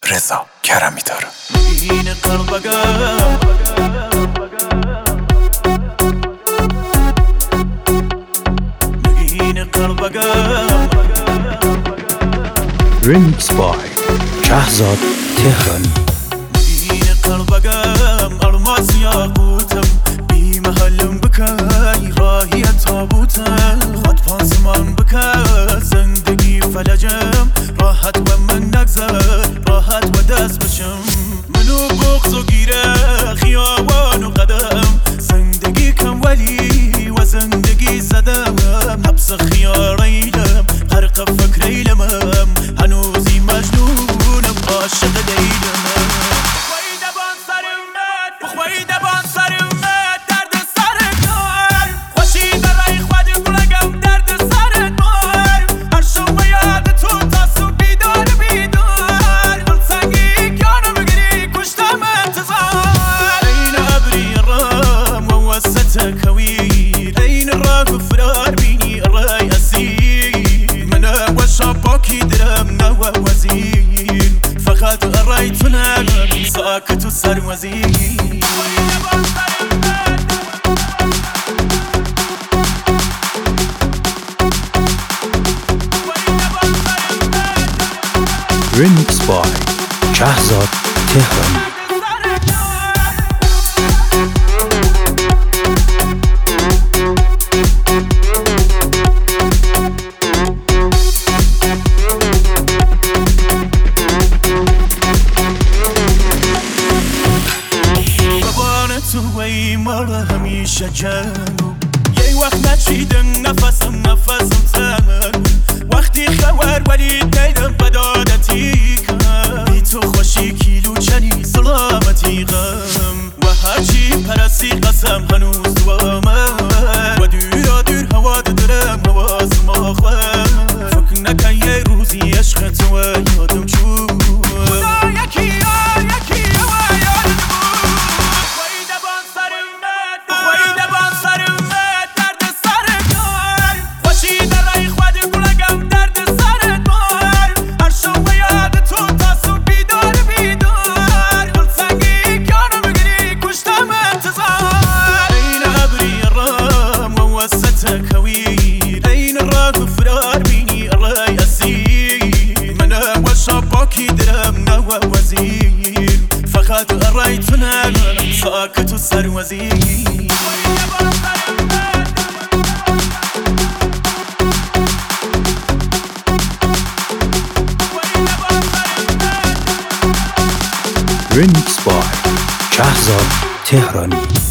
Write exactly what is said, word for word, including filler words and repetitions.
رضا کرمی داره. این قلبگم نگین قلبگم Remix by شهزاد تهرانی. نگین قلبگم الماس یاقوتم بی محلم بکای راهی تابوتم خود پانسمان بکای زندگی فلجم راحت و من نگذر راحت و دست بشم منو بغض و گیره خیابان و قدم زندگی کم ولی و زندگی زدم حبس خیاریلم غرق فکر ایلمم هنوزی مجنونم عاشق دیلم خویده بان سرمت خویده بان سرمت درد سرت دار خوشی برای خود بلگم درد سرت دار هر شب یاد تو تاسو بیدار بیدار دلتنگی کانو بگیری کشتم انتظار این عبری رام و وسط کویر این راق فرار بینی رای اسیر من وشاباکی درم نو وزیر فقط رایتونم ساکت و سر وزیر Remix by شهزاد تهرانی. توی مال همیشه جنو یه وقت نچیدن نفسم نفسم تمن وقتی خبر ولی دیدم بدادتی کن بی تو خوشی کیلو چنی سلامتی غم و هرچی پرستی قسم هنوز دوامن و دورا دور هوا دارم حواس ما خواه فکر نکن یه روزی عشق تو یادم چون فقط رایتونم ساکت و سر وزیر Remix by شهزاد تهرانی.